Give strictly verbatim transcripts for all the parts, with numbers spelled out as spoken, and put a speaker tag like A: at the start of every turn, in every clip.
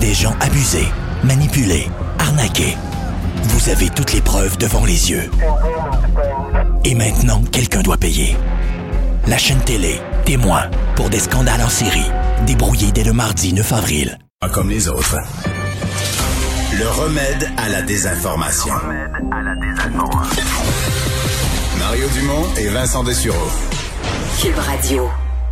A: des gens abusés, manipulés, arnaqués. Vous avez toutes les preuves devant les yeux. Et maintenant, quelqu'un doit payer. La chaîne télé, témoin, pour des scandales en série, débrouillés dès le mardi neuf avril.
B: Pas comme les autres. Le remède à la désinformation. Le remède à la désinformation. Mario Dumont et Vincent Dessureau.
C: Cube Radio.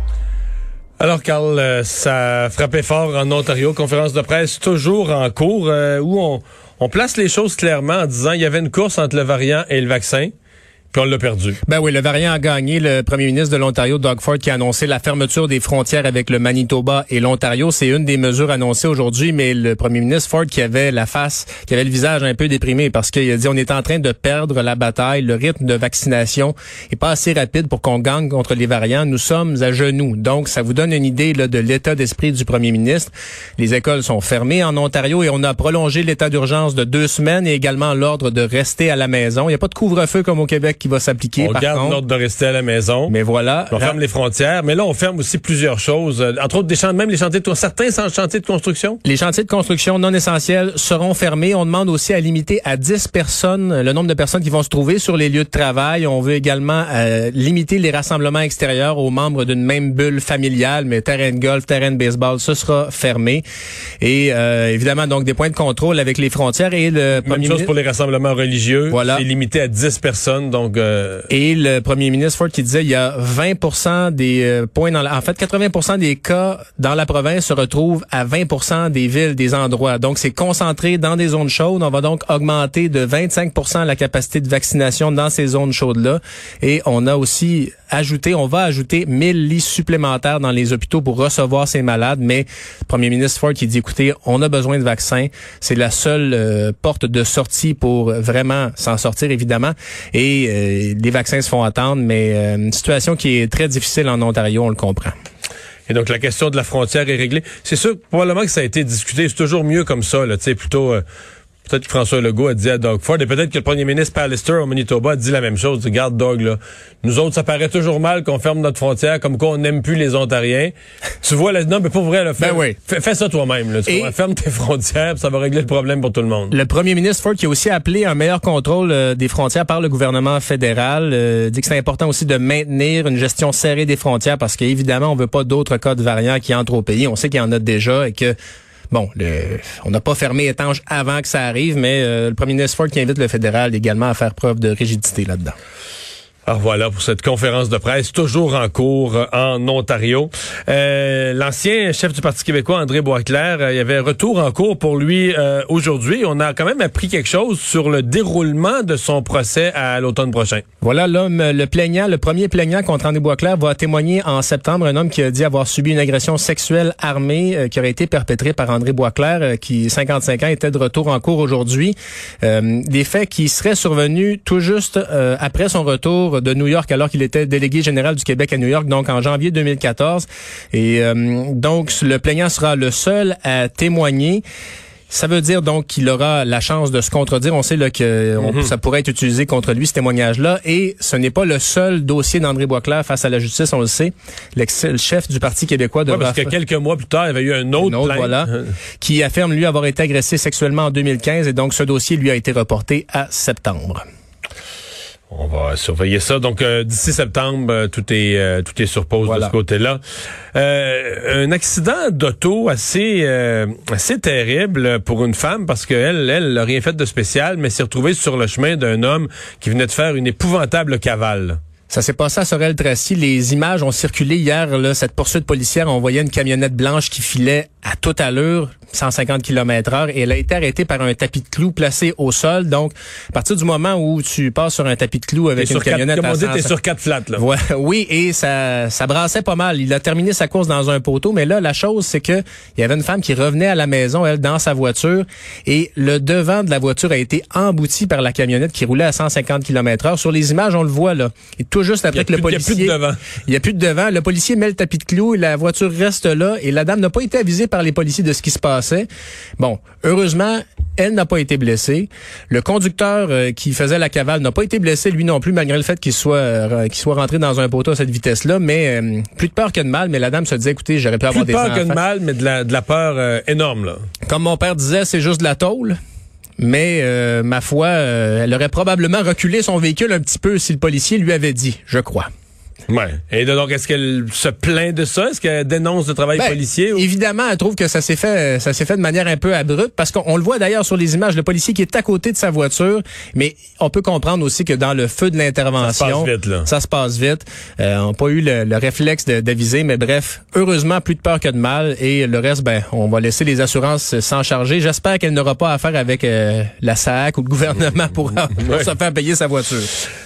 D: Alors, Carl, euh, ça frappait fort en Ontario, conférence de presse toujours en cours, euh, où on, on place les choses clairement en disant qu'il y avait une course entre le variant et le vaccin. Puis on l'a perdu.
E: Ben oui, le variant a gagné. Le premier ministre de l'Ontario, Doug Ford, qui a annoncé la fermeture des frontières avec le Manitoba et l'Ontario. C'est une des mesures annoncées aujourd'hui, mais le premier ministre Ford qui avait la face, qui avait le visage un peu déprimé parce qu'il a dit on est en train de perdre la bataille. Le rythme de vaccination est pas assez rapide pour qu'on gagne contre les variants. Nous sommes à genoux. Donc, ça vous donne une idée là, de l'état d'esprit du premier ministre. Les écoles sont fermées en Ontario et on a prolongé l'état d'urgence de deux semaines et également l'ordre de rester à la maison. Il n'y a pas de couvre-feu comme au Québec qui va s'appliquer.
D: On
E: par
D: garde
E: contre.
D: l'ordre de rester à la maison.
E: Mais voilà.
D: On ferme les frontières. Mais là, on ferme aussi plusieurs choses. Entre autres, des champs, même les chantiers de certains chantiers de construction.
E: Les chantiers de construction non essentiels seront fermés. On demande aussi à limiter à dix personnes le nombre de personnes qui vont se trouver sur les lieux de travail. On veut également euh, limiter les rassemblements extérieurs aux membres d'une même bulle familiale, mais terrain de golf, terrain de baseball, ce sera fermé. Et euh, évidemment, donc des points de contrôle avec les frontières. Et le
D: Même chose
E: ministre...
D: pour les rassemblements religieux.
E: Voilà.
D: C'est limité à dix personnes. Donc euh...
E: Et le premier ministre Ford qui disait il y a vingt pour cent des euh, points dans la, en fait quatre-vingts pour cent des cas dans la province se retrouvent à vingt pour cent des villes, des endroits. Donc c'est concentré dans des zones chaudes. On va donc augmenter de vingt-cinq pour cent la capacité de vaccination dans ces zones chaudes-là. Et on a aussi ajouté, on va ajouter mille lits supplémentaires dans les hôpitaux pour recevoir ces malades. Mais le premier ministre Ford qui dit écoutez, on a besoin de vaccins. C'est la seule euh, porte de sortie pour vraiment s'en sortir évidemment. Et euh, les vaccins se font attendre, mais euh, une situation qui est très difficile en Ontario, on le comprend.
D: Et donc, la question de la frontière est réglée. C'est sûr, probablement que ça a été discuté. C'est toujours mieux comme ça, là, tu sais, plutôt... Euh, peut-être que François Legault a dit à Doug Ford, et peut-être que le premier ministre Pallister au Manitoba a dit la même chose. Regarde, Doug, là, nous autres, ça paraît toujours mal qu'on ferme notre frontière, comme quoi on n'aime plus les Ontariens. Tu vois, là, non, mais pour vrai, là, fais,
E: ben oui.
D: fais, fais ça toi-même. Là, tu et vois, ferme tes frontières, ça va régler le problème pour tout le monde.
E: Le premier ministre Ford qui a aussi appelé un meilleur contrôle euh, des frontières par le gouvernement fédéral, euh, dit que c'est important aussi de maintenir une gestion serrée des frontières parce qu'évidemment, on veut pas d'autres cas de variants qui entrent au pays. On sait qu'il y en a déjà et que Bon, le, on n'a pas fermé étanche avant que ça arrive, mais euh, le premier ministre Ford qui invite le fédéral également à faire preuve de rigidité là-dedans.
D: Alors voilà pour cette conférence de presse, toujours en cours euh, en Ontario. Euh, l'ancien chef du Parti québécois, André Boisclair, euh, il y avait retour en cours pour lui euh, aujourd'hui. On a quand même appris quelque chose sur le déroulement de son procès à l'automne prochain.
E: Voilà, l'homme, le plaignant, le premier plaignant contre André Boisclair va témoigner en septembre. Un homme qui a dit avoir subi une agression sexuelle armée euh, qui aurait été perpétrée par André Boisclair, euh, qui, cinquante-cinq ans, était de retour en cours aujourd'hui. Euh, des faits qui seraient survenus tout juste euh, après son retour de New York alors qu'il était délégué général du Québec à New York, donc en janvier deux mille quatorze. Et euh, donc, le plaignant sera le seul à témoigner. Ça veut dire donc qu'il aura la chance de se contredire. On sait là que on, mm-hmm. ça pourrait être utilisé contre lui, ce témoignage-là. Et ce n'est pas le seul dossier d'André Boisclair face à la justice, on le sait. Le chef du Parti québécois devra...
D: Oui, parce que quelques mois plus tard, il y avait eu un autre,
E: une autre
D: plainte.
E: Voilà, qui affirme, lui, avoir été agressé sexuellement en deux mille quinze. Et donc, ce dossier, lui, a été reporté à septembre.
D: On va surveiller ça. Donc, euh, d'ici septembre, euh, tout est euh, tout est sur pause voilà. de ce côté-là. Euh, un accident d'auto assez euh, assez terrible pour une femme parce qu'elle, elle n'a rien fait de spécial, mais s'est retrouvée sur le chemin d'un homme qui venait de faire une épouvantable cavale.
E: Ça s'est passé à Sorel-Tracy. Les images ont circulé hier, là, cette poursuite policière. On voyait une camionnette blanche qui filait à toute allure, cent cinquante kilomètres heure, et elle a été arrêtée par un tapis de clous placé au sol. Donc, à partir du moment où tu passes sur un tapis de clous avec une camionnette...
D: Comme on dit, t'es sur quatre flats, là.
E: Ouais, oui, et ça, ça brassait pas mal. Il a terminé sa course dans un poteau, mais là, la chose, c'est que il y avait une femme qui revenait à la maison, elle, dans sa voiture, et le devant de la voiture a été embouti par la camionnette qui roulait à cent cinquante kilomètres heure. Sur les images, on le voit, là. Et tout juste après que le policier...
D: Il n'y a plus de devant.
E: Il n'y a plus de devant. Le policier met le tapis de clous, la voiture reste là et la dame n'a pas été avisée par les policiers de ce qui se passait. Bon, heureusement, elle n'a pas été blessée. Le conducteur euh, qui faisait la cavale n'a pas été blessé, lui non plus, malgré le fait qu'il soit euh, qu'il soit rentré dans un poteau à cette vitesse-là. Mais euh, plus de peur que de mal. Mais la dame se disait, écoutez, j'aurais pu avoir des enfants.
D: Plus de peur que de mal, mais de la, de la peur euh, énorme, là.
E: Comme mon père disait, c'est juste de la tôle. Mais euh, ma foi, euh, elle aurait probablement reculé son véhicule un petit peu si le policier lui avait dit, je crois.
D: Ouais. Et donc, est-ce qu'elle se plaint de ça? Est-ce qu'elle dénonce le travail
E: ben,
D: policier? Ou...
E: Évidemment, elle trouve que ça s'est fait, ça s'est fait de manière un peu abrupte parce qu'on le voit d'ailleurs sur les images, le policier qui est à côté de sa voiture, mais on peut comprendre aussi que dans le feu de l'intervention,
D: ça se passe vite, là.
E: Ça se passe vite. Euh, on n'a pas eu le, le réflexe de, d'aviser, mais bref, heureusement, plus de peur que de mal et le reste, ben, on va laisser les assurances s'en charger. J'espère qu'elle n'aura pas affaire avec euh, la S A C ou le gouvernement pour, pour ouais. se faire payer sa voiture.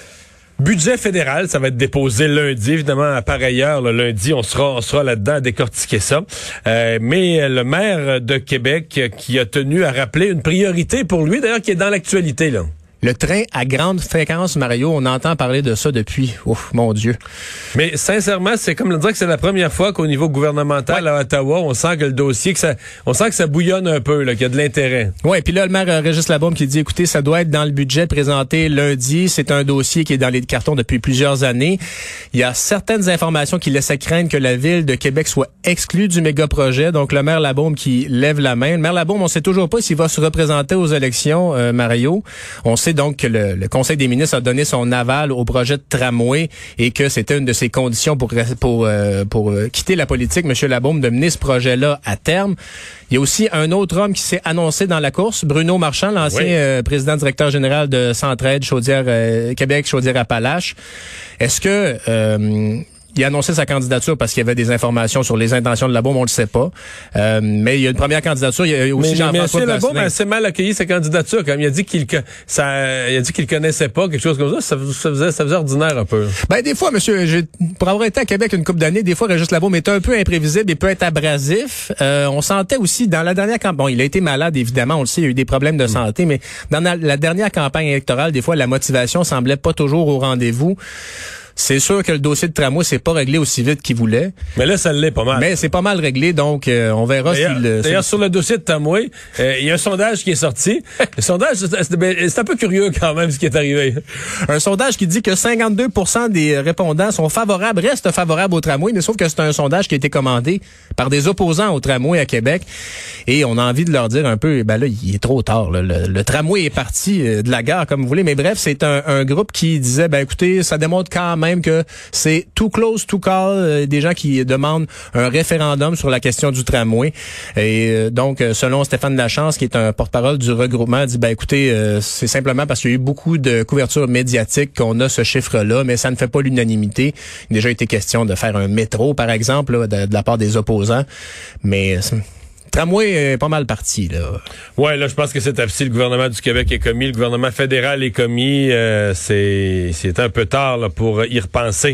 D: Budget fédéral, ça va être déposé lundi. Évidemment, à pareille heure, le lundi, on sera, on sera là-dedans à décortiquer ça. Euh, mais le maire de Québec qui a tenu à rappeler une priorité pour lui, d'ailleurs, qui est dans l'actualité, là.
E: Le train à grande fréquence, Mario, on entend parler de ça depuis, ouf, mon Dieu.
D: Mais sincèrement, c'est comme le dire que c'est la première fois qu'au niveau gouvernemental ouais. à Ottawa, on sent que le dossier, que ça, on sent que ça bouillonne un peu, là, qu'il y a de l'intérêt.
E: Ouais, puis là, le maire euh, Régis Labaume qui dit, écoutez, ça doit être dans le budget présenté lundi. C'est un dossier qui est dans les cartons depuis plusieurs années. Il y a certaines informations qui laissaient craindre que la ville de Québec soit exclue du méga-projet. Donc, le maire Labaume qui lève la main. Le maire Labaume, on sait toujours pas s'il va se représenter aux élections, euh, Mario. On sait donc que le, le Conseil des ministres a donné son aval au projet de tramway et que c'était une de ses conditions pour pour euh, pour euh, quitter la politique, M. Labaume, de mener ce projet-là à terme. Il y a aussi un autre homme qui s'est annoncé dans la course, Bruno Marchand, l'ancien oui. euh, président directeur général de Centraide, Chaudière euh, Québec, Chaudière-Appalaches. Est-ce que euh, il a annoncé sa candidature parce qu'il y avait des informations sur les intentions de Labaume, on le sait pas. Euh, mais il y a une première candidature, il y a aussi Jean-François Blassinac. Labaume a
D: assez mal accueilli sa candidature quand même. Il a dit qu'il ça, il a dit qu'il connaissait pas quelque chose comme ça. Ça, ça faisait, ça faisait ordinaire un peu.
E: Ben des fois, monsieur, j'ai, pour avoir été à Québec une couple d'années, des fois Régis Labaume est un peu imprévisible et peut être abrasif. Euh, on sentait aussi dans la dernière campagne, bon, il a été malade évidemment, on le sait, il y a eu des problèmes de santé, mmh. mais dans la, la dernière campagne électorale, des fois la motivation semblait pas toujours au rendez-vous. C'est sûr que le dossier de tramway s'est pas réglé aussi vite qu'il voulait.
D: Mais là, ça l'est pas mal.
E: Mais c'est pas mal réglé, donc euh, on verra
D: d'ailleurs,
E: s'il...
D: D'ailleurs, sur le dossier de tramway, euh, il y a un sondage qui est sorti. Le sondage, c'est, c'est un peu curieux quand même ce qui est arrivé.
E: Un sondage qui dit que cinquante-deux pour cent des répondants sont favorables, restent favorables au tramway, mais sauf que c'est un sondage qui a été commandé par des opposants au tramway à Québec. Et on a envie de leur dire un peu, ben là, il est trop tard. Là. Le, le tramway est parti de la gare, comme vous voulez. Mais bref, c'est un, un groupe qui disait, ben écoutez, ça démontre quand même que c'est too close to call, euh, des gens qui demandent un référendum sur la question du tramway. Et euh, donc, selon Stéphane Lachance, qui est un porte-parole du regroupement, dit, ben écoutez, euh, c'est simplement parce qu'il y a eu beaucoup de couverture médiatique qu'on a ce chiffre-là, mais ça ne fait pas l'unanimité. Il a déjà été question de faire un métro, par exemple, là, de, de la part des opposants. Mais... tramway est pas mal parti, là.
D: Ouais, là, je pense que c'est affiché. Le gouvernement du Québec est commis, le gouvernement fédéral est commis. Euh, c'est, c'est un peu tard là, pour y repenser.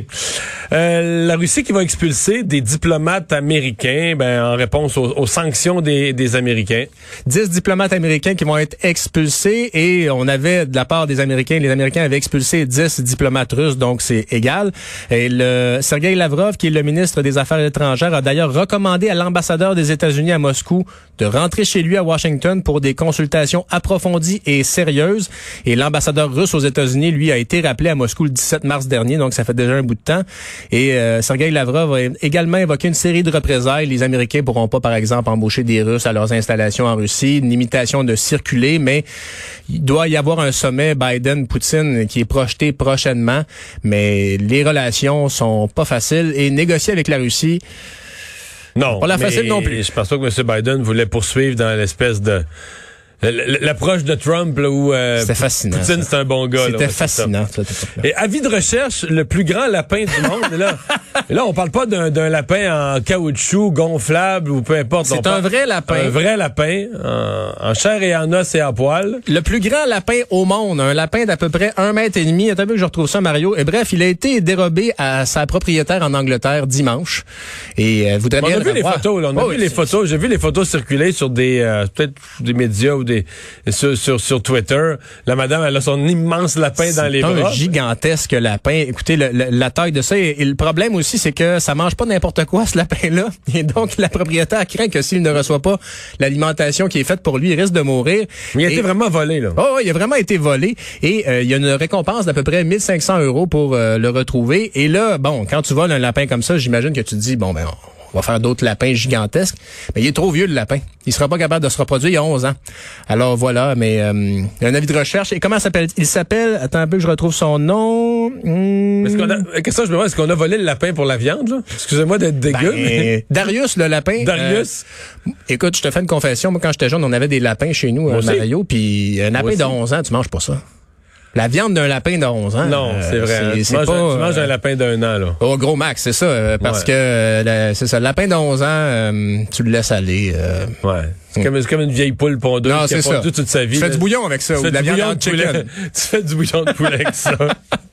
D: Euh, la Russie qui va expulser des diplomates américains, ben, en réponse aux, aux sanctions des, des Américains.
E: Dix diplomates américains qui vont être expulsés et on avait, de la part des Américains, les Américains avaient expulsé dix diplomates russes, donc c'est égal. Et le Sergei Lavrov, qui est le ministre des Affaires étrangères, a d'ailleurs recommandé à l'ambassadeur des États-Unis à Moscou de rentrer chez lui à Washington pour des consultations approfondies et sérieuses. Et l'ambassadeur russe aux États-Unis, lui, a été rappelé à Moscou le dix-sept mars dernier, donc ça fait déjà un bout de temps. Et euh, Sergei Lavrov a également évoqué une série de représailles. Les Américains pourront pas, par exemple, embaucher des Russes à leurs installations en Russie, une limitation de circuler, mais il doit y avoir un sommet Biden-Poutine qui est projeté prochainement. Mais les relations sont pas faciles et négocier avec la Russie...
D: Non,
E: pas la facile non plus.
D: Je pense pas que M. Biden voulait poursuivre dans l'espèce de... L'approche de Trump, là, où euh,
E: c'était fascinant,
D: Poutine, c'est un bon gars.
E: C'était
D: là, ouais,
E: fascinant. Ça.
D: Et avis de recherche, le plus grand lapin du monde. Et là, et là, on parle pas d'un, d'un lapin en caoutchouc, gonflable ou peu importe.
E: C'est un vrai lapin.
D: Un vrai lapin, en, en chair et en os et en poil.
E: Le plus grand lapin au monde, un lapin d'à peu près un mètre et demi. Attends un peu que je retrouve ça, Mario. Et bref, il a été dérobé à sa propriétaire en Angleterre dimanche. Et euh, vous
D: On a vu les photos, là. On a
E: oh,
D: vu les photos. J'ai vu les photos circuler sur des euh, peut-être des médias ou des sur, sur, sur Twitter. La madame, elle a son immense lapin dans les bras.
E: C'est un gigantesque lapin. Écoutez, le, le, la taille de ça. Et, et le problème aussi, c'est que ça mange pas n'importe quoi, ce lapin-là. Et donc, la propriétaire craint que s'il ne reçoit pas l'alimentation qui est faite pour lui, il risque de mourir.
D: Mais il a
E: et,
D: été vraiment volé, là.
E: Oh, il a vraiment été volé. Et euh, il y a une récompense d'à peu près mille cinq cents euros pour euh, le retrouver. Et là, bon, quand tu voles un lapin comme ça, j'imagine que tu te dis, bon, ben, on va faire d'autres lapins gigantesques. Mais il est trop vieux, le lapin. Il sera pas capable de se reproduire il y a onze ans. Alors voilà, mais euh, il y a un avis de recherche. Et comment s'appelle? Il s'appelle, attends un peu que je retrouve son nom. Hum...
D: Est-ce qu'on a, la question, je me demande, est-ce qu'on a volé le lapin pour la viande, là? Excusez-moi d'être dégueu.
E: Ben,
D: mais...
E: Darius, le lapin.
D: Darius.
E: Euh, écoute, je te fais une confession. Moi, quand j'étais jeune, on avait des lapins chez nous, euh, Mario. Puis un lapin de onze ans, tu manges pas ça. La viande d'un lapin de onze ans.
D: Non, euh, c'est vrai. C'est, tu, c'est manges, pas, tu manges un lapin d'un an, là.
E: Au gros max, c'est ça. Euh, parce ouais. que, euh, c'est ça, le lapin de onze ans, euh, tu le laisses aller. Euh,
D: ouais. C'est comme, c'est comme une vieille poule pondeuse
E: non,
D: qui a pondu toute sa vie.
E: Tu
D: là.
E: fais du bouillon avec ça.
D: Tu
E: ou
D: fais
E: de la
D: du
E: viande
D: bouillon de poulet. Tu fais du bouillon de poulet avec ça.